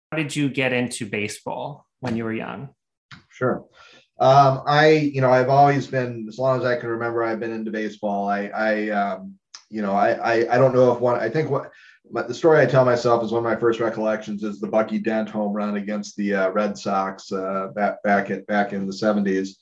did you get into baseball when you were young? Sure. I've always been, as long as I can remember, I've been into baseball. I don't know if one, I think what, but the story I tell myself is one of my first recollections is the Bucky Dent home run against the Red Sox back in the '70s.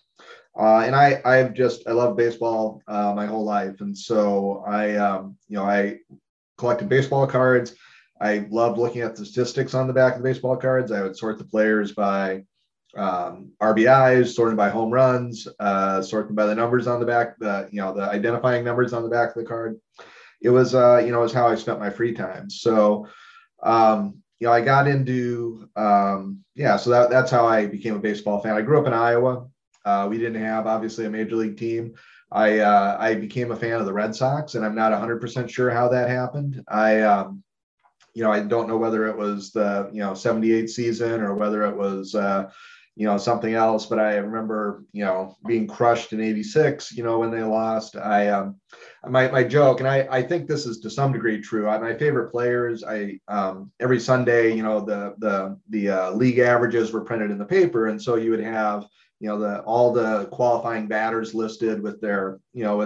I love baseball my whole life, and so I collected baseball cards. I loved looking at the statistics on the back of the baseball cards. I would sort the players by RBIs, sorted by home runs, sorted by the numbers on the back, the identifying numbers on the back of the card. It was how I spent my free time. So, I got into, so that's how I became a baseball fan. I grew up in Iowa. We didn't have obviously a major league team. I became a fan of the Red Sox, and I'm not 100% sure how that happened. I don't know whether it was the '78 season or whether it was something else, but I remember being crushed in '86 when they lost. My joke, and I think this is to some degree true. My favorite players, every Sunday, the league averages were printed in the paper, and so you would have all the qualifying batters listed with their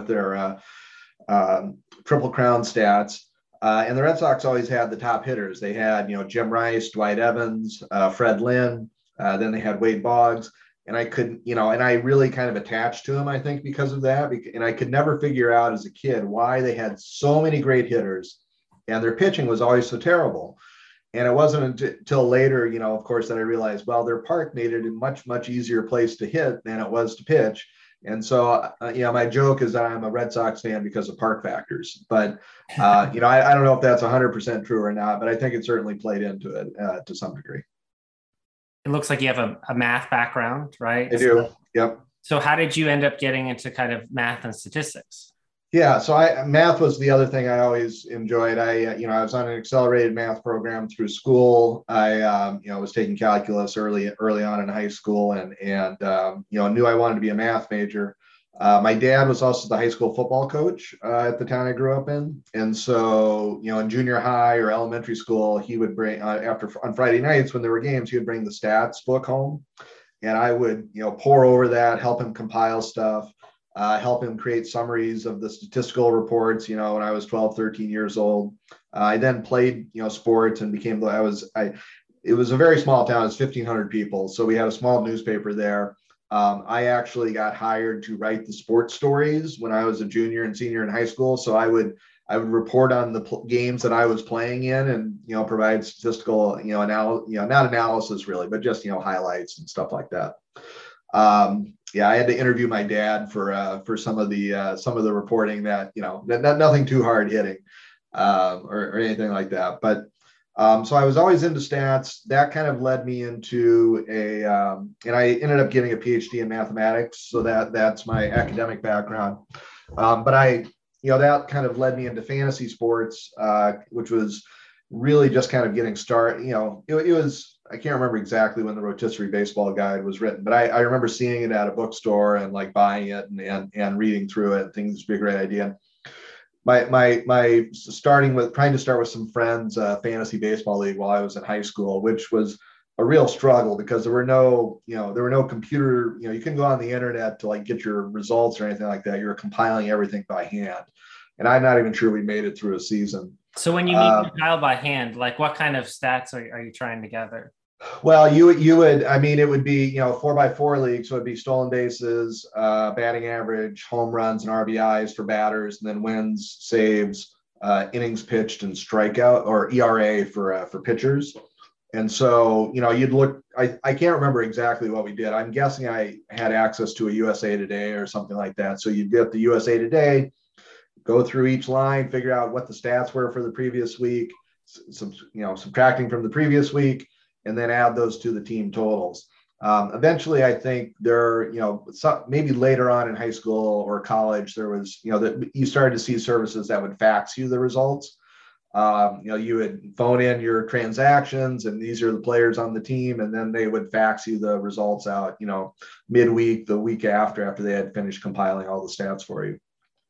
Triple Crown stats. And the Red Sox always had the top hitters. They had, Jim Rice, Dwight Evans, Fred Lynn. Then they had Wade Boggs. And I really kind of attached to him, I think, because of that. And I could never figure out as a kid why they had so many great hitters and their pitching was always so terrible. And it wasn't until later, of course, that I realized, well, their park made it a much, much easier place to hit than it was to pitch. And so, my joke is that I'm a Red Sox fan because of park factors. But, I don't know if that's 100% true or not, but I think it certainly played into it to some degree. It looks like you have a math background, right? I do. Yep. So how did you end up getting into kind of math and statistics? Yeah, so math was the other thing I always enjoyed. I was on an accelerated math program through school. I was taking calculus early on in high school, and knew I wanted to be a math major. My dad was also the high school football coach at the town I grew up in, and so in junior high or elementary school, he would bring on Friday nights when there were games, he would bring the stats book home, and I would pore over that, help him compile stuff. Help him create summaries of the statistical reports, when I was 12, 13 years old. I then played, sports and it was a very small town. It was 1,500 people. So we had a small newspaper there. I actually got hired to write the sports stories when I was a junior and senior in high school. So I would report on the games that I was playing in and, provide statistical, not analysis really, but just, highlights and stuff like that. I had to interview my dad for some of the reporting that nothing too hard hitting or anything like that. But so I was always into stats. That kind of led me into and I ended up getting a PhD in mathematics. So that's my academic background. But that kind of led me into fantasy sports, which was really just kind of getting started. It was. I can't remember exactly when the Rotisserie Baseball Guide was written, but I remember seeing it at a bookstore and like buying it and reading through it. I think this would be a great idea. My trying to start with some friends, fantasy baseball league while I was in high school, which was a real struggle because there were no computer, you couldn't go on the internet to like get your results or anything like that. You were compiling everything by hand. And I'm not even sure we made it through a season. So when you mean compile by hand, like what kind of stats are you trying to gather? Well, you would, it would be, 4x4 leagues. So it'd be stolen bases, batting average, home runs and RBIs for batters, and then wins, saves, innings pitched and strikeout or ERA for pitchers. And so, you'd look, I can't remember exactly what we did. I'm guessing I had access to a USA Today or something like that. So you'd get the USA Today, go through each line, figure out what the stats were for the previous week, subtracting from the previous week, and then add those to the team totals. Eventually, I think maybe later on in high school or college, there was, that you started to see services that would fax you the results. You would phone in your transactions and these are the players on the team, and then they would fax you the results out, midweek, the week after they had finished compiling all the stats for you.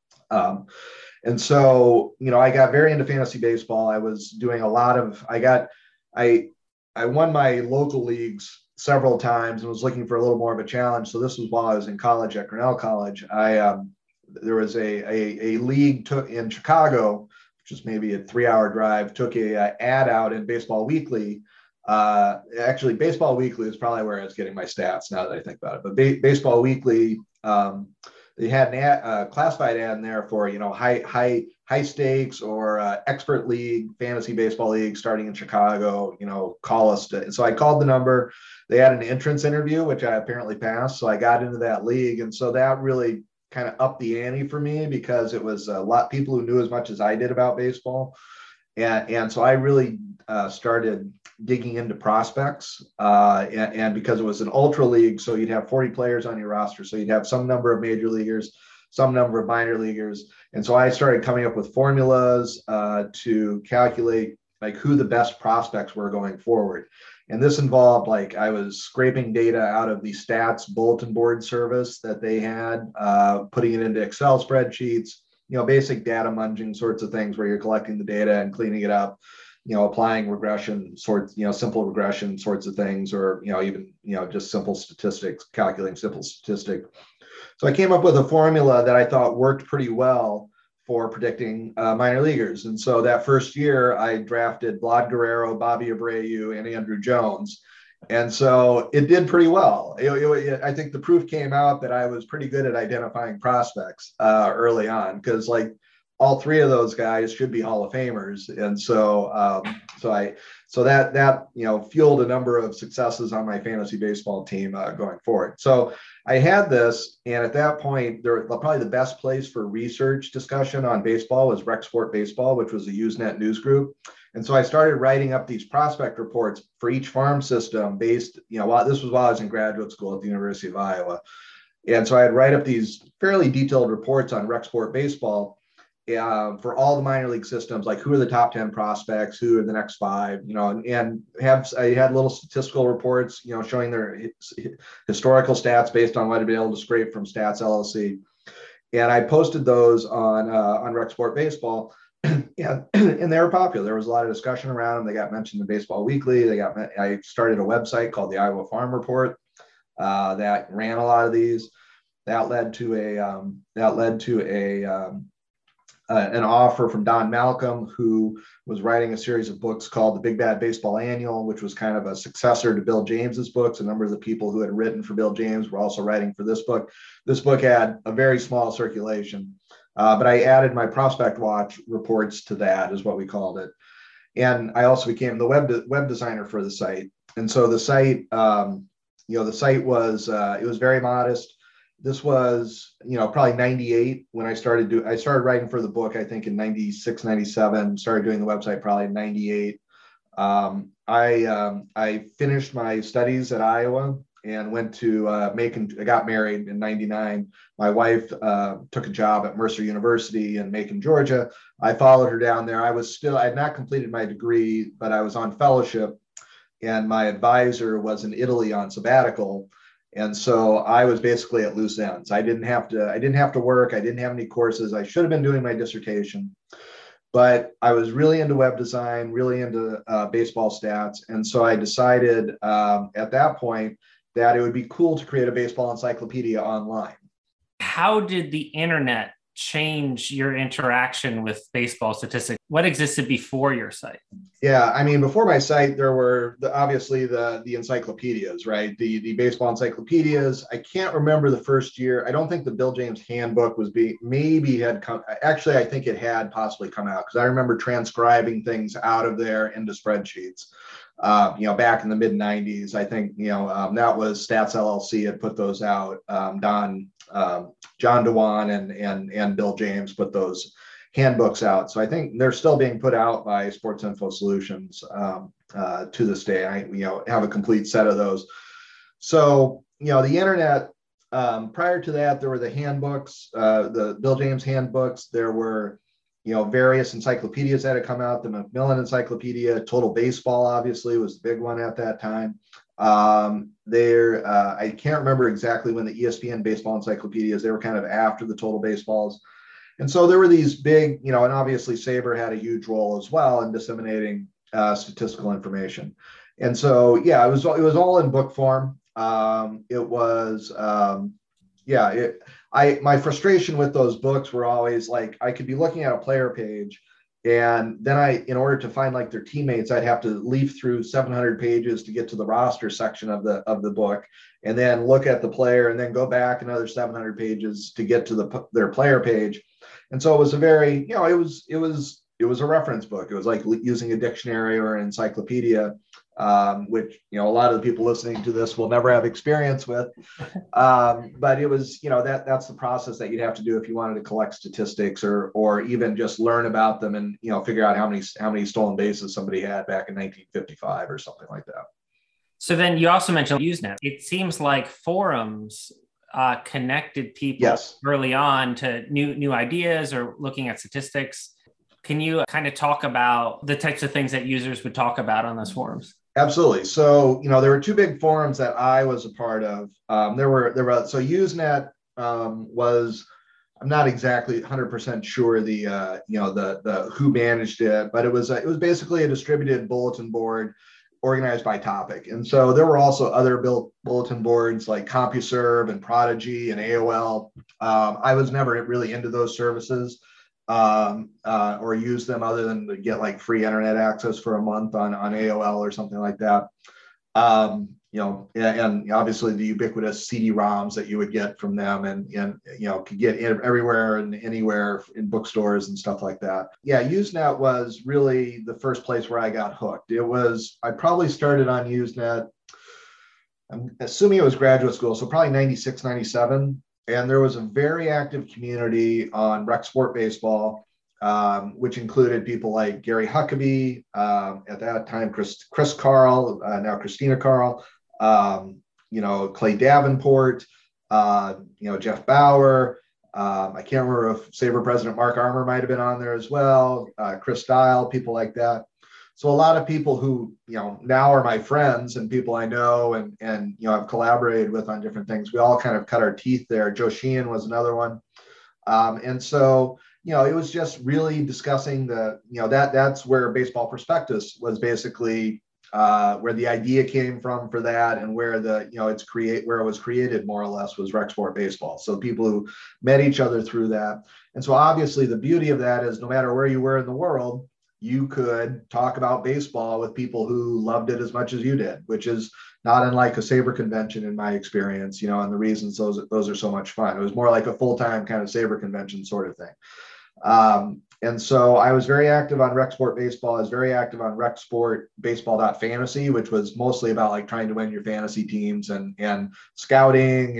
And so, I got very into fantasy baseball. I was doing I won my local leagues several times and was looking for a little more of a challenge. So this was while I was in college at Grinnell College. There was a league took in Chicago, which is maybe a 3-hour drive, took a ad out in Baseball Weekly. Actually, Baseball Weekly is probably where I was getting my stats now that I think about it. But Baseball Weekly, they had a classified ad in there for, high stakes or expert league, fantasy baseball league starting in Chicago, call us. So I called the number. They had an entrance interview, which I apparently passed. So I got into that league. And so that really kind of upped the ante for me because it was a lot of people who knew as much as I did about baseball. And so I really started digging into prospects. And because it was an ultra league, so you'd have 40 players on your roster. So you'd have some number of major leaguers, some number of minor leaguers. And so I started coming up with formulas to calculate like who the best prospects were going forward. And this involved like I was scraping data out of the stats bulletin board service that they had, putting it into Excel spreadsheets, basic data munging sorts of things where you're collecting the data and cleaning it up, applying regression sorts, simple regression sorts of things, or, even, just simple statistics, calculating simple statistics. So I came up with a formula that I thought worked pretty well for predicting minor leaguers. And so that first year I drafted Vlad Guerrero, Bobby Abreu, and Andrew Jones. And so it did pretty well. I think the proof came out that I was pretty good at identifying prospects early on, because like all three of those guys should be Hall of Famers. And so that fueled a number of successes on my fantasy baseball team going forward. So I had this, and at that point, probably the best place for research discussion on baseball was Rec Sport Baseball, which was a Usenet news group. And so I started writing up these prospect reports for each farm system based, this was while I was in graduate school at the University of Iowa. And so I'd write up these fairly detailed reports on Rec Sport Baseball for all the minor league systems, like who are the top 10 prospects, who are the next 5, and I had little statistical reports, showing their historical stats based on what I'd been able to scrape from Stats LLC. And I posted those on Rec Sport Baseball. And they were popular. There was a lot of discussion around them. They got mentioned in Baseball Weekly. I started a website called the Iowa Farm Report that ran a lot of these. That led to an offer from Don Malcolm, who was writing a series of books called the Big Bad Baseball Annual, which was kind of a successor to Bill James's books. A number of the people who had written for Bill James were also writing for this book. This book had a very small circulation. But I added my Prospect Watch reports to that, is what we called it. And I also became the web designer for the site. And so the site, the site was, it was very modest. This was, probably 98 when I started writing for the book, I think in 96, 97, started doing the website probably in 98. I finished my studies at Iowa and went to Macon. I got married in 99. My wife took a job at Mercer University in Macon, Georgia. I followed her down there. I had not completed my degree, but I was on fellowship, and my advisor was in Italy on sabbatical. And so I was basically at loose ends. I didn't have to work. I didn't have any courses. I should have been doing my dissertation, but I was really into web design, really into baseball stats. And so I decided at that point that it would be cool to create a baseball encyclopedia online. How did the internet change your interaction with baseball statistics? What existed before your site? Yeah, I mean, before my site, there were obviously the encyclopedias, right? The baseball encyclopedias. I can't remember the first year. I don't think the Bill James handbook was had come. Actually, I think it had possibly come out, because I remember transcribing things out of there into spreadsheets. Back in the mid 90s, I think, that was Stats LLC had put those out. John Dewan and Bill James put those handbooks out. So I think they're still being put out by Sports Info Solutions to this day. I have a complete set of those. So, the internet, prior to that, there were the handbooks, the Bill James handbooks. There were, various encyclopedias that had come out. The Macmillan Encyclopedia, Total Baseball, obviously, was the big one at that time. I can't remember exactly when the ESPN baseball encyclopedias, they were kind of after the Total Baseballs. And so there were these big, and obviously SABR had a huge role as well in disseminating statistical information. And so, yeah, it was all in book form. It was, yeah, my frustration with those books were always like, I could be looking at a player page, and then in order to find like their teammates, I'd have to leaf through 700 pages to get to the roster section of the book, and then look at the player, and then go back another 700 pages to get to their player page. And so it was a very, it was a reference book. It was like using a dictionary or an encyclopedia, which, a lot of the people listening to this will never have experience with. But it was, that's the process that you'd have to do if you wanted to collect statistics, or even just learn about them, and, figure out how many stolen bases somebody had back in 1955 or something like that. So then you also mentioned Usenet. It seems like forums connected people Yes. early on to new ideas or looking at statistics. Can you kind of talk about the types of things that users would talk about on those forums? Absolutely. So, there were two big forums that I was a part of. So Usenet was, I'm not exactly 100% sure the who managed it, but it was basically a distributed bulletin board organized by topic. And so there were also other bulletin boards like CompuServe and Prodigy and AOL. I was never really into those services, or use them other than to get like free internet access for a month on AOL or something like that. And obviously the ubiquitous CD-ROMs that you would get from them, and could get everywhere and anywhere in bookstores and stuff like that. Yeah, Usenet was really the first place where I got hooked. I probably started on Usenet, I'm assuming it was graduate school, so probably 96, 97. And there was a very active community on Rec Sport Baseball, which included people like Gary Huckabee, at that time, Chris Carl, now Christina Carl, Clay Davenport, Jeff Bauer. I can't remember if Sabre president Mark Armour might have been on there as well, Chris Dial, people like that. So a lot of people who, now are my friends and people I know, and I've collaborated with on different things. We all kind of cut our teeth there. Joe Sheehan was another one. And so, it was just really discussing that's where Baseball Prospectus was basically, where the idea came from for that, and where where it was created more or less was Rec Sport Baseball. So people who met each other through that. And so obviously the beauty of that is no matter where you were in the world, you could talk about baseball with people who loved it as much as you did, which is not unlike a Sabre convention in my experience, and the reasons those are so much fun. It was more like a full-time kind of Sabre convention sort of thing. And so I was very active on Rec Sport Baseball. I was very active on Rec Sport Baseball.fantasy, which was mostly about like trying to win your fantasy teams, and scouting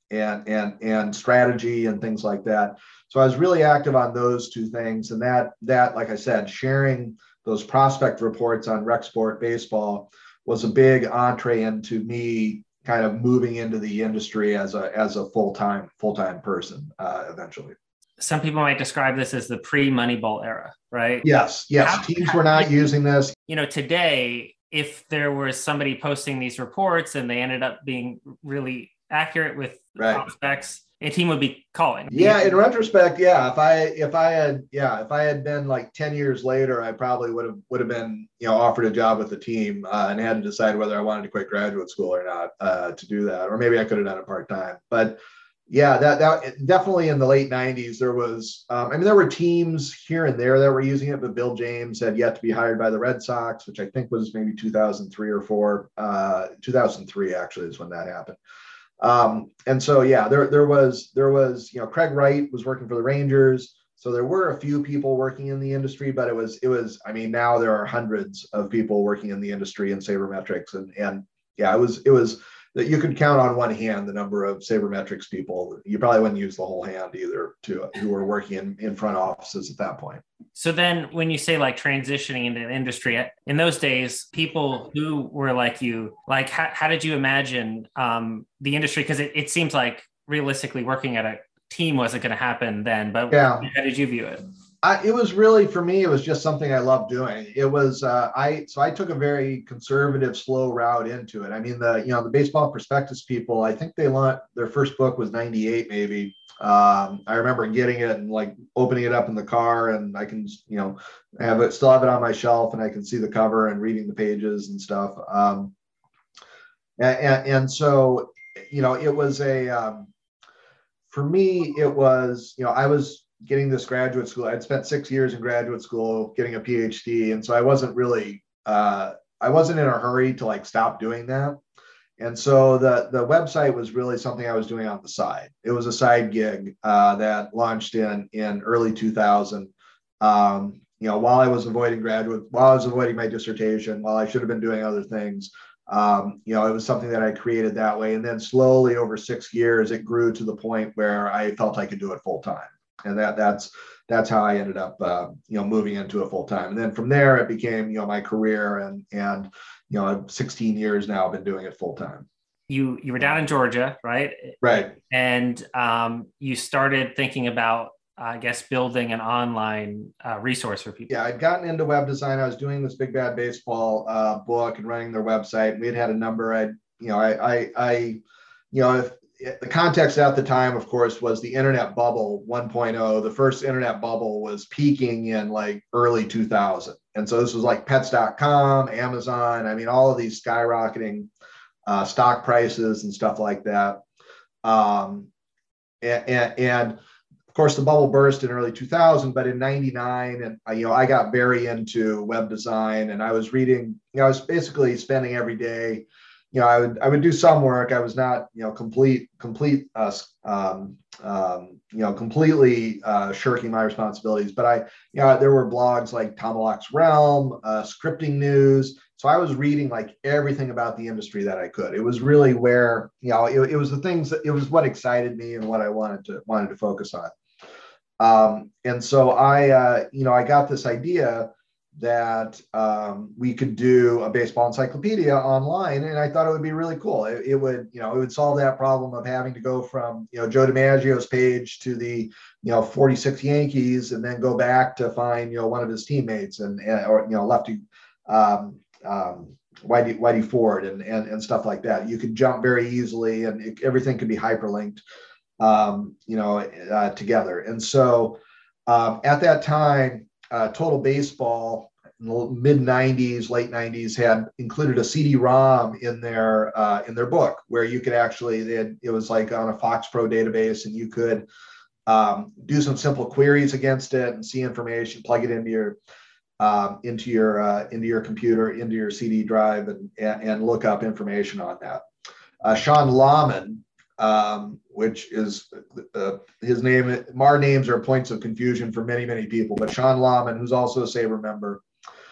and strategy and things like that. So I was really active on those two things. And that, like I said, sharing those prospect reports on Rec Sport Baseball was a big entree into me kind of moving into the industry as a full-time person, eventually. Some people might describe this as the pre-Moneyball era, right? Yes. Teams were not using this. Today, if there was somebody posting these reports and they ended up being really accurate with prospects, a team would be calling. Yeah, in retrospect, yeah. If I had been like 10 years later, I probably would have been offered a job with the team, and had to decide whether I wanted to quit graduate school or not, to do that, or maybe I could have done it part-time. But yeah, that definitely in the late 90s there was. There were teams here and there that were using it, but Bill James had yet to be hired by the Red Sox, which I think was maybe 2003 or 4. 2003 actually is when that happened. And so, yeah, there was, Craig Wright was working for the Rangers. So there were a few people working in the industry, but it was, now there are hundreds of people working in the industry in sabermetrics. And yeah, it was that you could count on one hand the number of sabermetrics people. You probably wouldn't use the whole hand either who were working in front offices at that point. So then when you say like transitioning into the industry, in those days, people who were like you, like how did you imagine the industry? Because it seems like realistically working at a team wasn't going to happen then, but yeah. How did you view it? It was really, for me, it was just something I loved doing. It was I took a very conservative, slow route into it. I mean, the baseball prospectus people, I think they launched their first book was 98 maybe. I remember getting it and like opening it up in the car, and I can still have it on my shelf, and I can see the cover and reading the pages and stuff. And so it was for me, it was, I was getting this graduate school. I'd spent 6 years in graduate school getting a PhD. And so I wasn't really, I wasn't in a hurry to like stop doing that. And so the website was really something I was doing on the side. It was a side gig that launched in early 2000. While I was avoiding my dissertation, while I should have been doing other things, it was something that I created that way. And then slowly over 6 years, it grew to the point where I felt I could do it full time. And that's how I ended up, moving into it full time. And then from there, it became, my career, and 16 years now, I've been doing it full time. You were down in Georgia, right? Right. And you started thinking about, I guess, building an online resource for people. Yeah, I'd gotten into web design. I was doing this Big Bad Baseball book and running their website. We had a number. If the context at the time, of course, was the internet bubble 1.0. The first internet bubble was peaking in like early 2000. And so this was like pets.com, Amazon. I mean, all of these skyrocketing stock prices and stuff like that. And of course, the bubble burst in early 2000, but in 99, and I got very into web design, and I was reading, I was basically spending every day, I would do some work. I was not, completely shirking my responsibilities, but there were blogs like Tomalak's Realm, Scripting News. So I was reading like everything about the industry that I could. It was really where, it was the things that, it was what excited me and what I wanted to focus on. And so I got this idea that we could do a baseball encyclopedia online, and I thought it would be really cool. It would solve that problem of having to go from Joe DiMaggio's page to the 46 Yankees, and then go back to find one of his teammates or lefty Whitey Ford and stuff like that. You could jump very easily, and everything could be hyperlinked together. And so at that time, Total Baseball in the mid 90s, late 90s had included a CD-ROM in their book, where you could actually, it was like on a Fox Pro database, and you could do some simple queries against it and see information, plug it into your computer, into your CD drive, and look up information on that. Sean Lahman, which is his name. Our names are points of confusion for many, many people, but Sean Lahman, who's also a SABR member,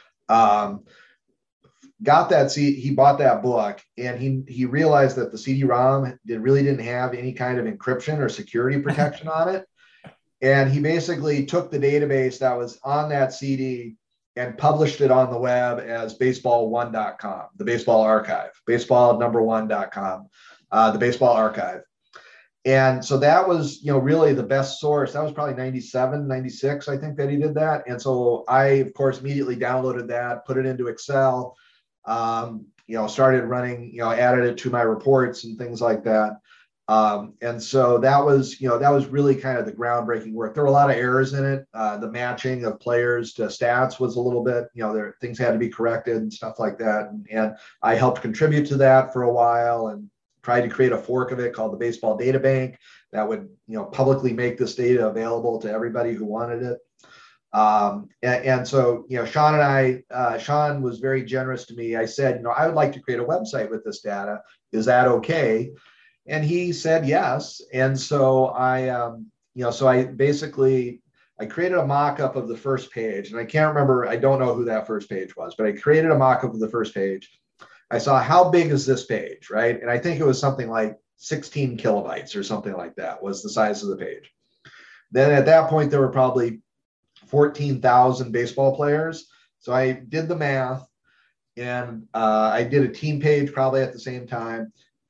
got that he bought that book, and he realized that the CD-ROM really didn't have any kind of encryption or security protection on it. And he basically took the database that was on that CD and published it on the web as baseball1.com, the baseball archive, baseball1.com. The baseball archive. And so that was, really the best source. That was probably 97, 96, I think, that he did that. And so I, of course, immediately downloaded that, put it into Excel, started running, added it to my reports and things like that. And so that was really kind of the groundbreaking work. There were a lot of errors in it. The matching of players to stats was a little bit, things had to be corrected and stuff like that. And I helped contribute to that for a while, and tried to create a fork of it called the Baseball Data Bank that would, publicly make this data available to everybody who wanted it. And so, Sean was very generous to me. I said, I would like to create a website with this data. Is that okay? And he said yes. And so I created a mock-up of the first page, and I can't remember, I don't know who that first page was, but I created a mock-up of the first page. I saw, how big is this page, right? And I think it was something like 16 kilobytes or something like that was the size of the page. Then at that point, there were probably 14,000 baseball players. So I did the math, and I did a team page probably at the same time.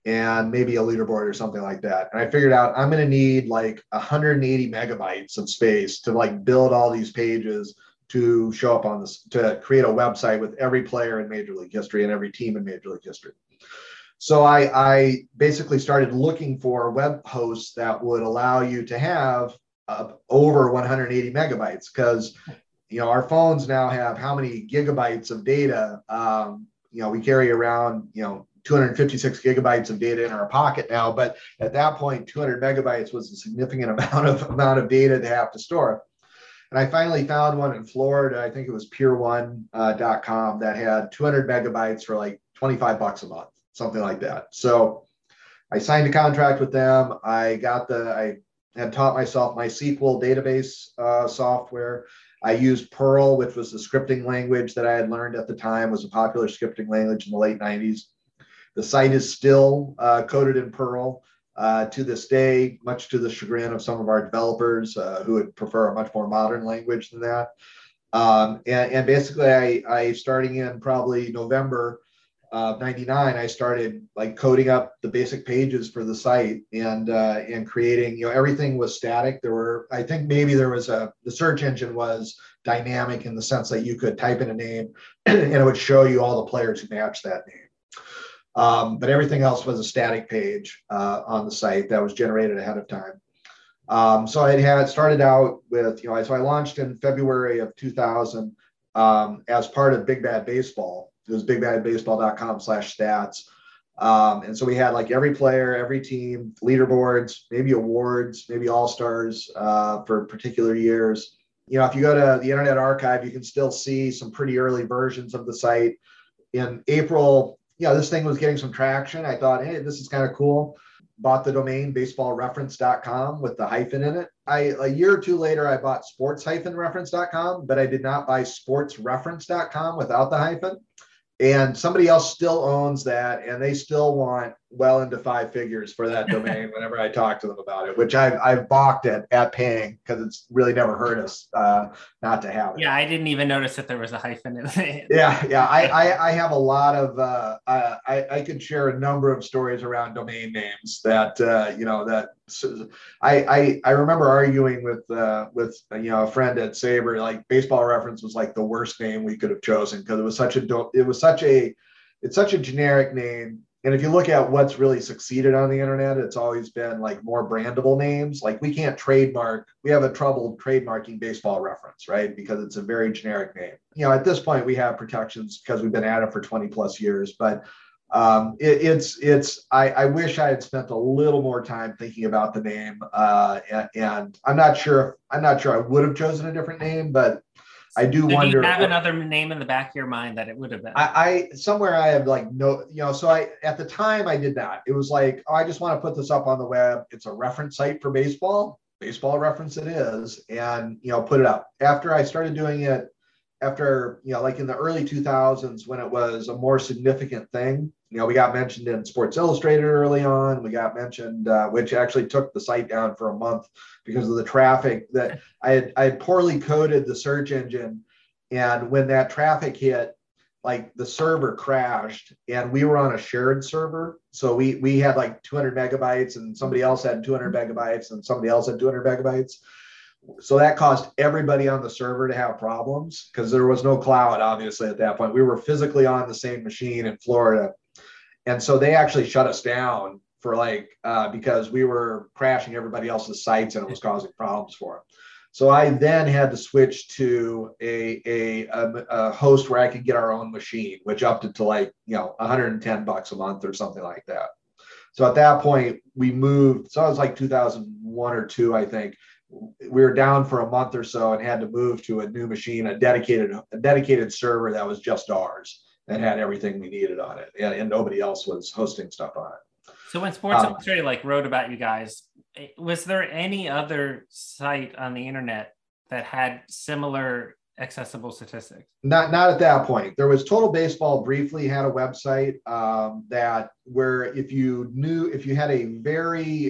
and maybe a leaderboard or something like that. And I figured out I'm going to need like 180 megabytes of space to like build all these pages to show up on this, to create a website with every player in Major League history and every team in Major League history. So I basically started looking for web hosts that would allow you to have over 180 megabytes, because our phones now have how many gigabytes of data? We carry around 256 gigabytes of data in our pocket now, but at that point, 200 megabytes was a significant amount of data to have to store. And I finally found one in Florida. I think it was PeerOne.com that had 200 megabytes for like $25 a month, something like that. So I signed a contract with them. I had taught myself MySQL database software. I used Perl, which was the scripting language that I had learned at the time, was a popular scripting language in the late 90s. The site is still coded in Perl to this day, much to the chagrin of some of our developers who would prefer a much more modern language than that. And basically, I starting in probably November of '99, I started like coding up the basic pages for the site and creating. Everything was static. I think maybe the search engine was dynamic in the sense that you could type in a name and it would show you all the players who matched that name. But everything else was a static page on the site that was generated ahead of time. So I had started out with, so I launched in February of 2000 as part of Big Bad Baseball. It was bigbadbaseball.com/stats. And so we had like every player, every team, leaderboards, maybe awards, maybe all-stars for particular years. If you go to the Internet Archive, you can still see some pretty early versions of the site. In April, this thing was getting some traction. I thought, hey, this is kind of cool. Bought the domain baseballreference.com with the hyphen in it. A year or two later, I bought sports-reference.com, but I did not buy sportsreference.com without the hyphen. And somebody else still owns that, and they still want well into 5 figures for that domain whenever I talk to them about it, which I've balked at paying because it's really never hurt us not to have it. Yeah, I didn't even notice that there was a hyphen in it. Yeah. I have a lot of I could share a number of stories around domain names that I remember arguing with a friend at Sabre. Like Baseball Reference was like the worst name we could have chosen because it's such a generic name. And if you look at what's really succeeded on the internet, it's always been like more brandable names. Like we can't trademark. We have a trouble trademarking Baseball Reference, right? Because it's a very generic name. At this point we have protections because we've been at it for 20 plus years. But I wish I had spent a little more time thinking about the name. And I'm not sure I would have chosen a different name, but I do wonder. Do you have another name in the back of your mind that it would have been? I somewhere I have like so at the time I did that. It was like, I just want to put this up on the web. It's a reference site for baseball reference it is, and put it up. After I started doing it, like in the early 2000s when it was a more significant thing, we got mentioned in Sports Illustrated early on. We got mentioned, which actually took the site down for a month because of the traffic that I had poorly coded the search engine. And when that traffic hit, like the server crashed and we were on a shared server. So we had like 200 megabytes and somebody else had 200 megabytes and somebody else had 200 megabytes. So that caused everybody on the server to have problems because there was no cloud, obviously, at that point. We were physically on the same machine in Florida. And so they actually shut us down for because we were crashing everybody else's sites and it was causing problems for them. So I then had to switch to a host where I could get our own machine, which upped it to $110 a month or something like that. So at that point we moved. So it was like 2001 or 2, I think. We were down for a month or so and had to move to a new machine, a dedicated server that was just ours and had everything we needed on it, and nobody else was hosting stuff on it. So when Sports Illustrated wrote about you guys, was there any other site on the internet that had similar accessible statistics? Not at that point. There was Total Baseball briefly had a website that where if you had a very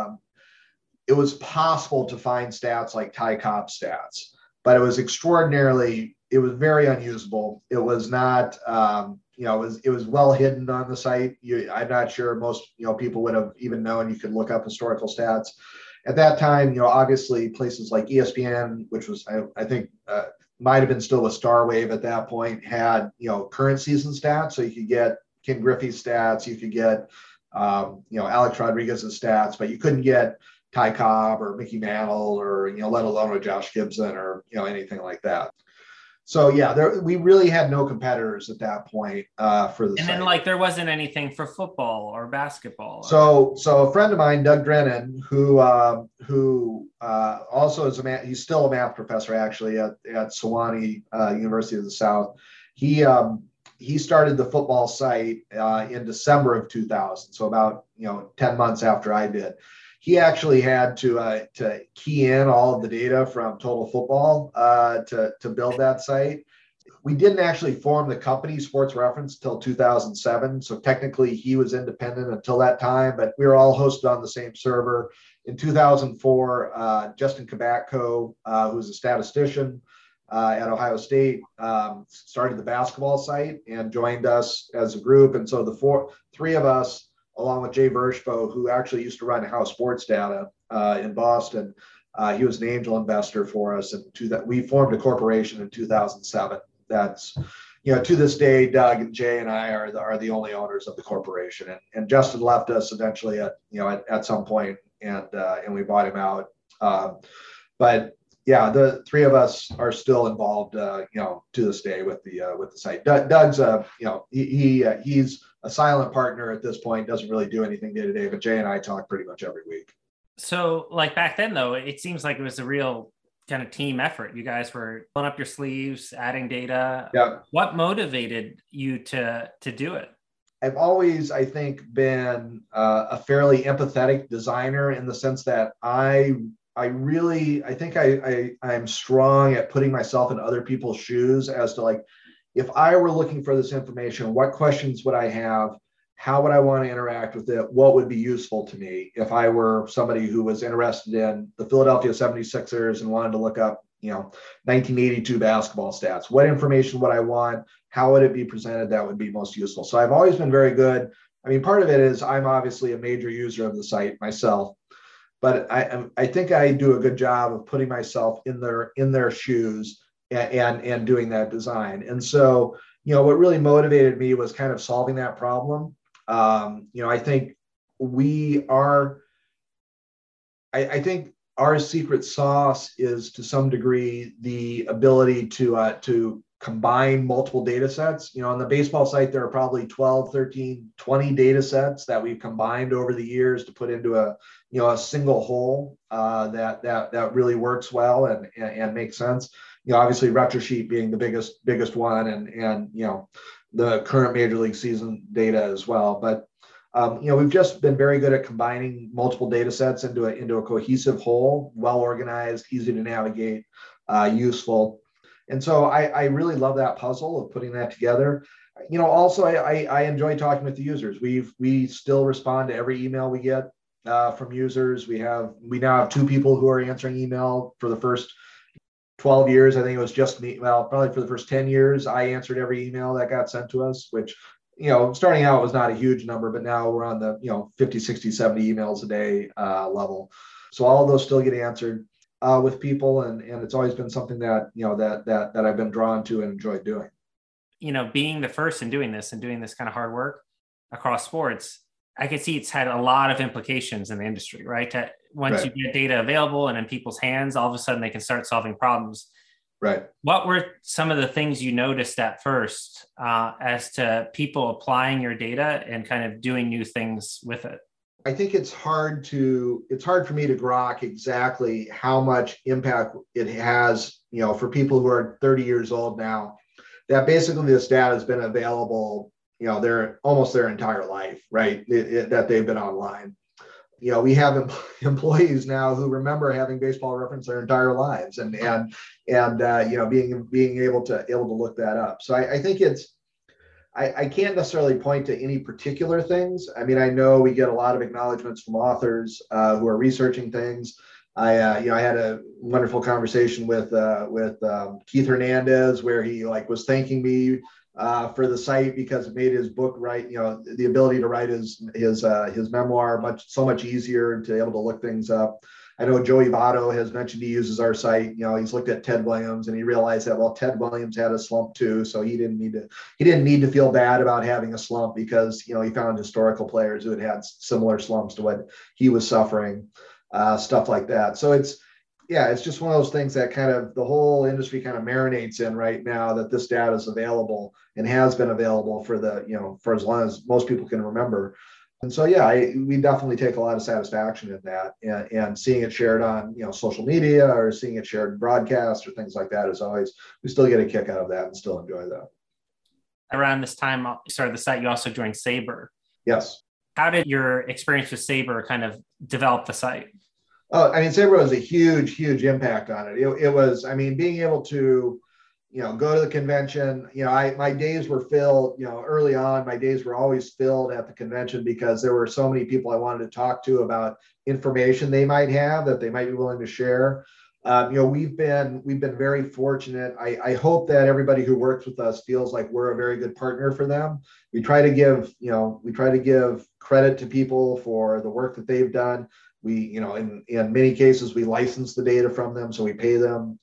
it was possible to find stats like Ty Cobb stats, but it was very unusable. It was not, it was well hidden on the site. I'm not sure most, people would have even known you could look up historical stats. At that time, obviously places like ESPN, which was, I think, might have been still with Starwave at that point, had, current season stats. So you could get Ken Griffey's stats, you could get, Alex Rodriguez's stats, but you couldn't get Ty Cobb or Mickey Mantle or, let alone with Josh Gibson or, anything like that. So yeah, we really had no competitors at that point for the site. And then there wasn't anything for football or basketball. So a friend of mine, Doug Drennan, who also is he's still a math professor actually at Sewanee University of the South. He started the football site in December of 2000, so about 10 months after I did. He actually had to key in all of the data from Total Football to build that site. We didn't actually form the company Sports Reference until 2007. So technically he was independent until that time, but we were all hosted on the same server. In 2004, Justin Kabacko, who's a statistician at Ohio State, started the basketball site and joined us as a group. And so the three of us, along with Jay Vershbo, who actually used to run House Sports Data in Boston. He was an angel investor for us. And we formed a corporation in 2007. That's, to this day, Doug and Jay and I are the only owners of the corporation. And Justin left us eventually at some point, and we bought him out. But yeah, the three of us are still involved, to this day with the site. Doug's, he's a silent partner at this point, doesn't really do anything day to day, but Jay and I talk pretty much every week. So back then though, it seems like it was a real kind of team effort. You guys were pulling up your sleeves, adding data. Yeah. What motivated you to do it? I've always, I think, been a fairly empathetic designer in the sense that I'm strong at putting myself in other people's shoes as to if I were looking for this information, what questions would I have? How would I want to interact with it? What would be useful to me if I were somebody who was interested in the Philadelphia 76ers and wanted to look up, 1982 basketball stats? What information would I want? How would it be presented that would be most useful? So I've always been very good. I mean, part of it is I'm obviously a major user of the site myself, but I think I do a good job of putting myself in their shoes and doing that design. And so, what really motivated me was kind of solving that problem. I think I think our secret sauce is to some degree the ability to combine multiple data sets. On the baseball site, there are probably 12, 13, 20 data sets that we've combined over the years to put into a single whole that really works well and makes sense. Obviously Retrosheet being the biggest one and the current Major League season data as well. But we've just been very good at combining multiple data sets into a cohesive whole, well organized, easy to navigate, useful. And so I really love that puzzle of putting that together. Also I enjoy talking with the users. We still respond to every email we get from users. We now have two people who are answering email. For the first 12 years, I think it was just me. Well, probably for the first 10 years, I answered every email that got sent to us, which, starting out was not a huge number, but now we're on the, 50, 60, 70 emails a day level. So all of those still get answered with people. And it's always been something that, that I've been drawn to and enjoyed doing. Being the first in doing this kind of hard work across sports, I could see it's had a lot of implications in the industry, right? Once you get data available and in people's hands, all of a sudden they can start solving problems. Right. What were some of the things you noticed at first as to people applying your data and kind of doing new things with it? I think it's hard for me to grok exactly how much impact it has, for people who are 30 years old now, that basically this data has been available, their almost their entire life, right? That they've been online. We have employees now who remember having Baseball Reference their entire lives and being able to look that up. So I think I can't necessarily point to any particular things. I mean, I know we get a lot of acknowledgments from authors who are researching things. I had a wonderful conversation with Keith Hernandez where he was thanking me for the site because it made his book the ability to write his memoir so much easier and to be able to look things up. I know Joey Votto has mentioned he uses our site. He's looked at Ted Williams and he realized that, well, Ted Williams had a slump too. So he didn't need to feel bad about having a slump because, he found historical players who had similar slumps to what he was suffering, stuff like that. So it's just one of those things that kind of the whole industry kind of marinates in right now, that this data is available and has been available for for as long as most people can remember. And so, we definitely take a lot of satisfaction in that, and seeing it shared on, social media or seeing it shared in broadcasts or things like that is always, we still get a kick out of that and still enjoy that. Around this time you started the site, you also joined SABR. Yes. How did your experience with SABR kind of develop the site? Oh, I mean, SABR was a huge, huge impact on it. It was, being able to, go to the convention, my days were filled, early on, my days were always filled at the convention because there were so many people I wanted to talk to about information they might have that they might be willing to share. We've been very fortunate. I hope that everybody who works with us feels like we're a very good partner for them. We try to give credit to people for the work that they've done. We, in many cases, we license the data from them, so we pay them,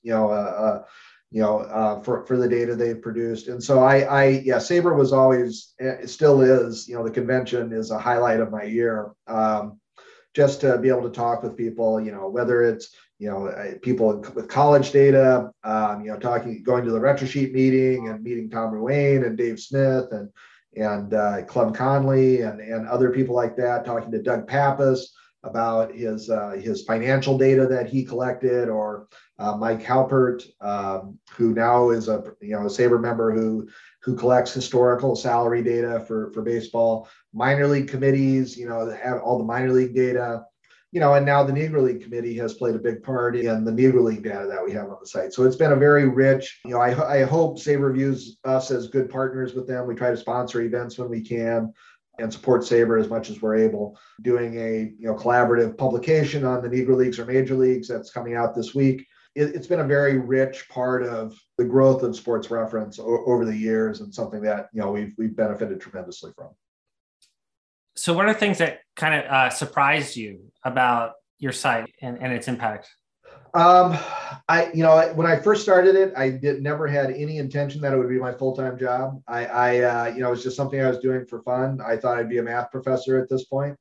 for the data they've produced. And so SABR was always, it still is, the convention is a highlight of my year. Just to be able to talk with people, whether it's, people with college data, going to the Retrosheet meeting and meeting Tom Ruane and Dave Smith and Clem Conley and other people like that, talking to Doug Pappas about his financial data that he collected, or Mike Halpert, who now is a SABR member who collects historical salary data for baseball, minor league committees, have all the minor league data, and now the Negro League Committee has played a big part in the Negro League data that we have on the site. So it's been a very rich, I hope SABR views us as good partners with them. We try to sponsor events when we can and support SABR as much as we're able. Doing a collaborative publication on the Negro Leagues or Major Leagues that's coming out this week. It's been a very rich part of the growth of Sports Reference over the years, and something that we've benefited tremendously from. So what are things that kind of surprised you about your site and its impact? When I first started it, I never had any intention that it would be my full-time job. It was just something I was doing for fun. I thought I'd be a math professor at this point.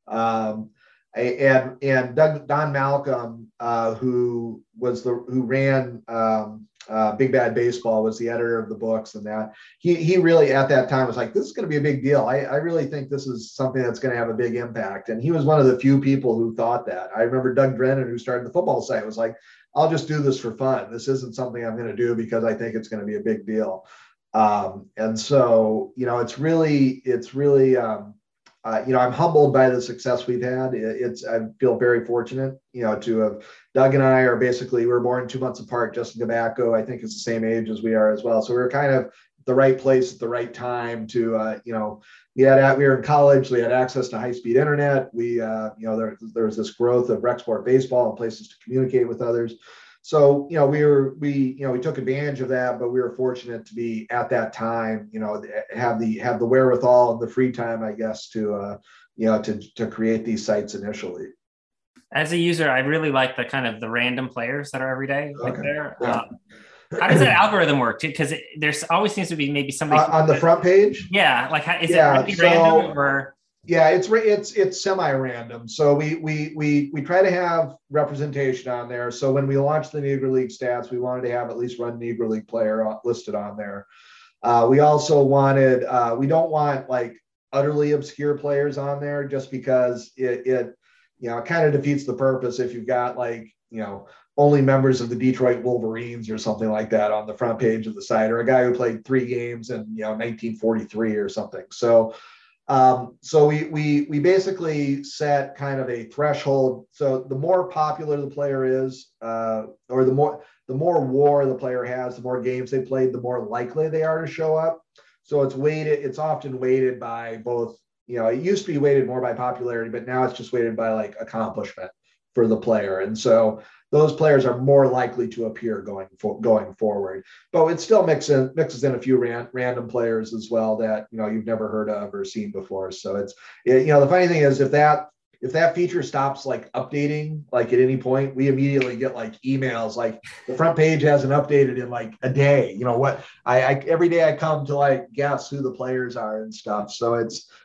And Don Malcolm, who ran Big Bad Baseball, was the editor of the books, and that he really at that time was like, this is going to be a big deal. I really think this is something that's going to have a big impact. And he was one of the few people who thought that. I remember Doug Drennan, who started the football site, was like, I'll just do this for fun. This isn't something I'm going to do because I think it's going to be a big deal. And so, it's really I'm humbled by the success we've had. I feel very fortunate, to have. Doug and I are we were born 2 months apart. Justin Gabacco, I think, is the same age as we are as well. So we were kind of the right place at the right time to, we were in college. We had access to high-speed internet. There was this growth of rec sport baseball and places to communicate with others. So, we took advantage of that, but we were fortunate to be at that time, have the wherewithal and the free time, I guess, to create these sites initially. As a user, I really like the random players that are every day there. Yeah. How does that algorithm work? Because there's always seems to be maybe somebody on the front page. Yeah, is it really random or? Yeah, it's semi-random. So we try to have representation on there. So when we launched the Negro League stats, we wanted to have at least one Negro League player listed on there. We also wanted we don't want like utterly obscure players on there, just because it kind of defeats the purpose if you've got only members of the Detroit Wolverines or something like that on the front page of the site, or a guy who played 3 games in 1943 or something. So we basically set kind of a threshold. So the more popular the player is, or the more WAR the player has, the more games they played, the more likely they are to show up. So it's often weighted by both, it used to be weighted more by popularity, but now it's just weighted by like accomplishment. for the player. And so those players are more likely to appear going forward. But it still mixes in a few random players as well that, you know, you've never heard of or seen before. So you know, the funny thing is if that feature stops like updating, like at any point, we immediately get like emails, like the front page hasn't updated in like a day. You know what? I every day I come to like guess who the players are and stuff. So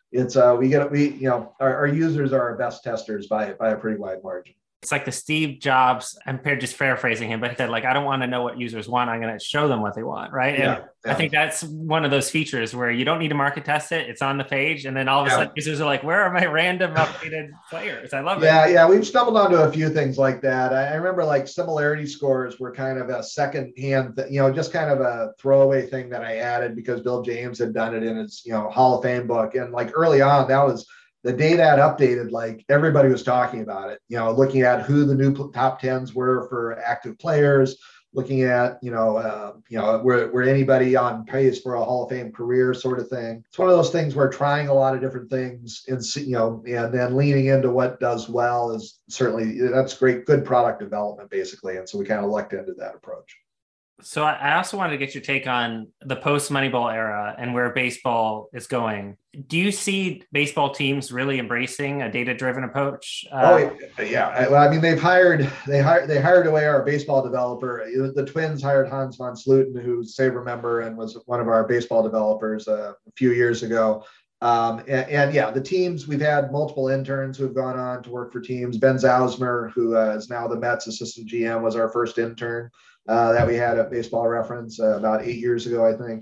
you know, our users are our best testers by a pretty wide margin. It's like the Steve Jobs, I'm just paraphrasing him, but he said, like, I don't want to know what users want. I'm going to show them what they want. Right. And yeah. I think that's one of those features where you don't need to market test it. It's on the page. And then all of a sudden users are like, where are my random updated players? I love it. Yeah. We've stumbled onto a few things like that. I remember like similarity scores were kind of a secondhand, you know, just kind of a throwaway thing that I added because Bill James had done it in his, you know, Hall of Fame book. And like early on, that was the day that updated, like everybody was talking about it, you know, looking at who the new top 10s were for active players, looking at, were anybody on pace for a Hall of Fame career sort of thing. It's one of those things where trying a lot of different things and, you know, and then leaning into what does well is certainly, that's great, good product development basically. And so we kind of lucked into that approach. So I also wanted to get your take on the post Moneyball era and where baseball is going. Do you see baseball teams really embracing a data-driven approach? Yeah. Well, I mean, they hired away our baseball developer. The Twins hired Hans von Sluten, who's a SABR member and was one of our baseball developers a few years ago. Yeah, the teams, we've had multiple interns who have gone on to work for teams. Ben Zausmer, who is now the Mets assistant GM, was our first intern that we had at Baseball Reference about 8 years ago, I think.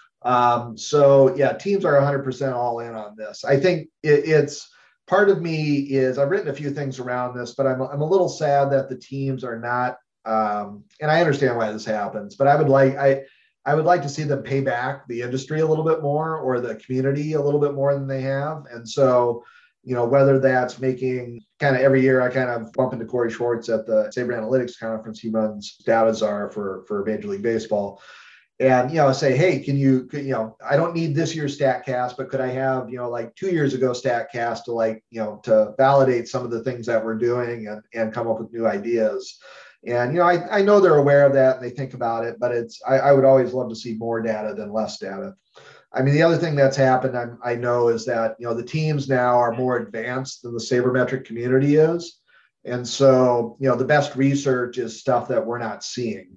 So yeah, teams are 100% all in on this. I think it's part of me is I've written a few things around this, but I'm a little sad that the teams are not. And I understand why this happens, but I would like to see them pay back the industry a little bit more or the community a little bit more than they have. And so, you know, whether that's making kind of every year, I kind of bump into Corey Schwartz at the SABR Analytics conference. He runs Data Czar for Major League Baseball. And, you know, say, hey, you know, I don't need this year's StatCast, but could I have, you know, like 2 years ago StatCast to like, you know, to validate some of the things that we're doing and come up with new ideas. And, you know, I know they're aware of that and they think about it, but I would always love to see more data than less data. I mean, the other thing that's happened, I know, is that, you know, the teams now are more advanced than the sabermetric community is. And so, you know, the best research is stuff that we're not seeing,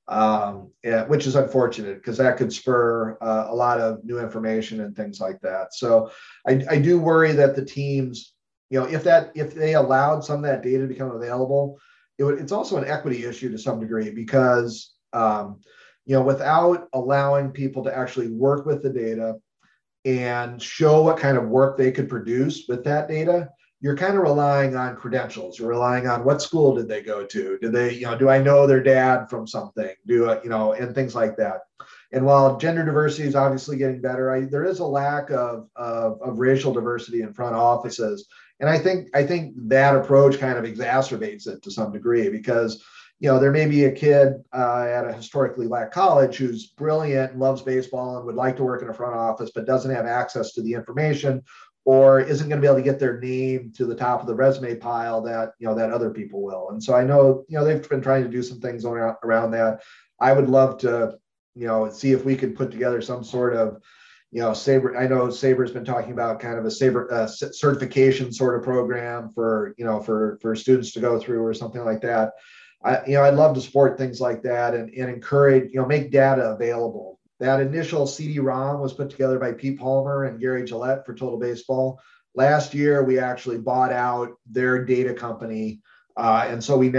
which is unfortunate because that could spur a lot of new information and things like that. So I do worry that the teams, you know, if they allowed some of that data to become available, it's also an equity issue to some degree because, you know, without allowing people to actually work with the data and show what kind of work they could produce with that data, you're kind of relying on credentials. You're relying on what school did they go to? Do they, you know, do I know their dad from something? You know, and things like that. And while gender diversity is obviously getting better, there is a lack of racial diversity in front offices. And I think that approach kind of exacerbates it to some degree because, you know, there may be a kid at a historically black college who's brilliant and loves baseball and would like to work in a front office, but doesn't have access to the information or isn't going to be able to get their name to the top of the resume pile that, you know, that other people will. And so I know, you know, they've been trying to do some things around that. I would love to, you know, see if we could put together some sort of, you know, SABR. I know SABR's been talking about kind of a SABR certification sort of program for, you know, for students to go through or something like that. I'd love to support things like that and encourage, you know, make data available. That initial CD-ROM was put together by Pete Palmer and Gary Gillette for Total Baseball. Last year, we actually bought out their data company. And so we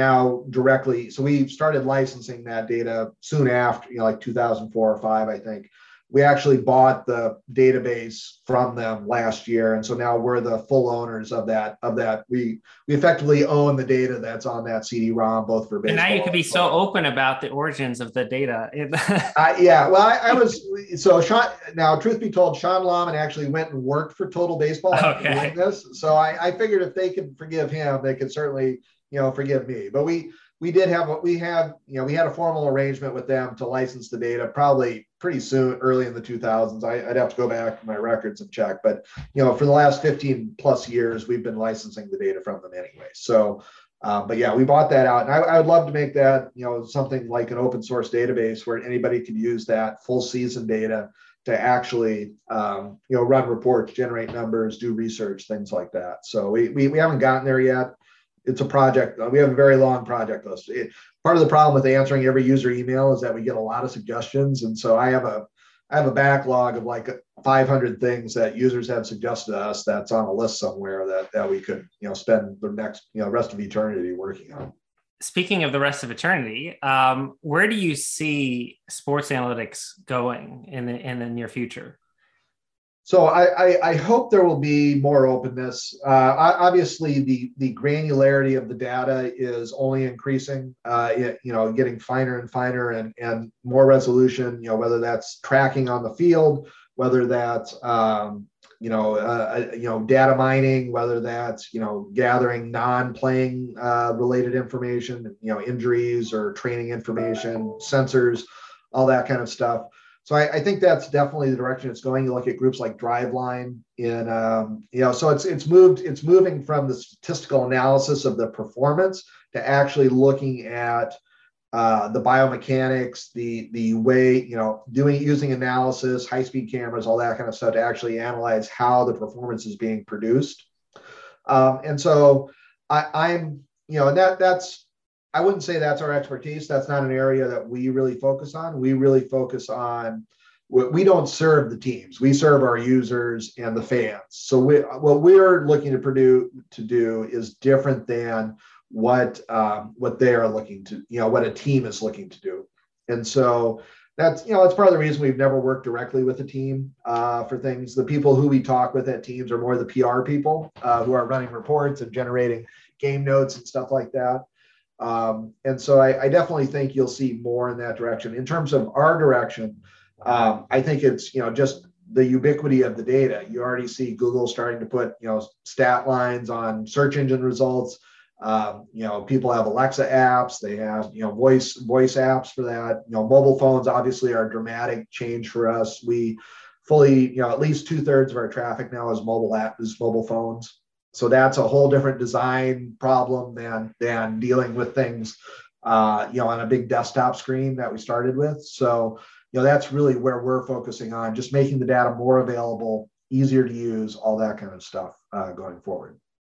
started licensing that data soon after, you know, like 2004 or 5, I think. We actually bought the database from them last year. And so now we're the full owners of that. We effectively own the data that's on that CD-ROM, both for baseball. And now you can be so open about the origins of the data. Yeah, well, I was, so Sean, now truth be told, Sean Lahman actually went and worked for Total Baseball after doing this. So I figured if they could forgive him, they could certainly, you know, forgive me. But we had a formal arrangement with them to license the data probably pretty soon, early in the 2000s. I'd have to go back to my records and check, but, you know, for the last 15 plus years, we've been licensing the data from them anyway. So, But yeah, we bought that out, and I would love to make that, something like an open source database where anybody could use that full season data to actually, run reports, generate numbers, do research, things like that. So we haven't gotten there yet. It's a project. We have a very long project list. Part of the problem with answering every user email is that we get a lot of suggestions, and so I have a backlog of like 500 things that users have suggested to us that's on a list somewhere that we could, spend the next, rest of eternity working on. Speaking of the rest of eternity, where do you see sports analytics going in the near future? So I hope there will be more openness. Obviously, the granularity of the data is only increasing. Getting finer and finer and more resolution. Whether that's tracking on the field, whether that's data mining, whether that's gathering non-playing related information, injuries or training information, sensors, all that kind of stuff. So I think that's definitely the direction it's going. You look at groups like Driveline, so it's moving from the statistical analysis of the performance to actually looking at the biomechanics, the way, using analysis, high-speed cameras, all that kind of stuff to actually analyze how the performance is being produced. And so I wouldn't say that's our expertise. That's not an area that we really focus on. We really focus on, we don't serve the teams. We serve our users and the fans. So what we're looking to do is different than what they are looking to, what a team is looking to do. And so that's part of the reason we've never worked directly with a team for things. The people who we talk with at teams are more the PR people who are running reports and generating game notes and stuff like that. And so I definitely think you'll see more in that direction. In terms of our direction, I think it's, just the ubiquity of the data. You already see Google starting to put, stat lines on search engine results. People have Alexa apps. They have, voice apps for that. Mobile phones obviously are a dramatic change for us. We fully, at least 2/3 of our traffic now is mobile phones. So that's a whole different design problem than dealing with things, on a big desktop screen that we started with. So, that's really where we're focusing on, just making the data more available, easier to use, all that kind of stuff going forward.